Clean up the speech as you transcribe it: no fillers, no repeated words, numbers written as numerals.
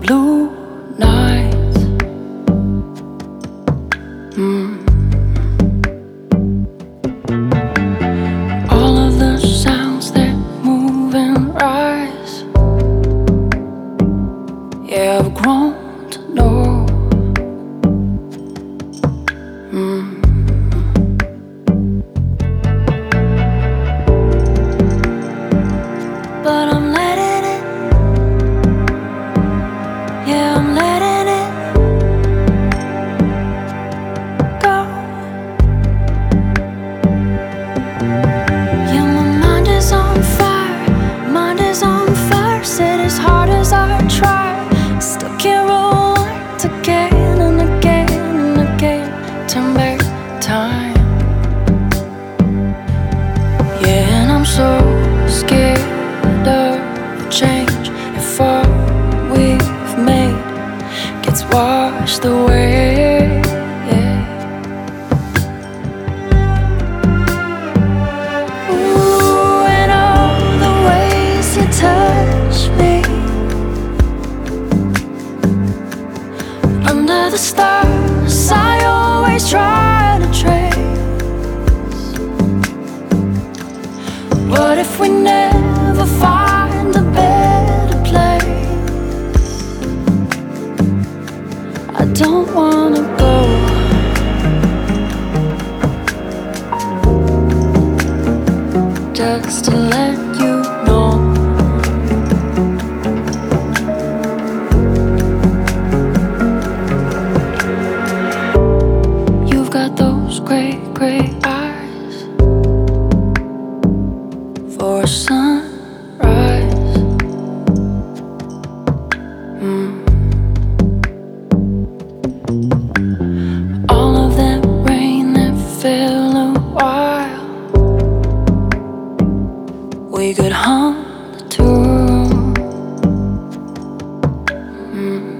blue nights. All of the sounds that move and rise, yeah, I've grown to know. But I'm letting it, yeah, I'm letting it go. Yeah, my mind is on fire, mind is on fire. Said as hard as I try, still can't rewind again and again and again. Turn back time, yeah, and I'm so scared of change. If all we've made gets washed away, ooh, and all the ways you touch me under the stars, I always try to trace. What if we never find a better place? I don't wanna go, just to let you know. You've got those great, great eyes for a sunrise. All of that rain that fell a while, we could hum the tune.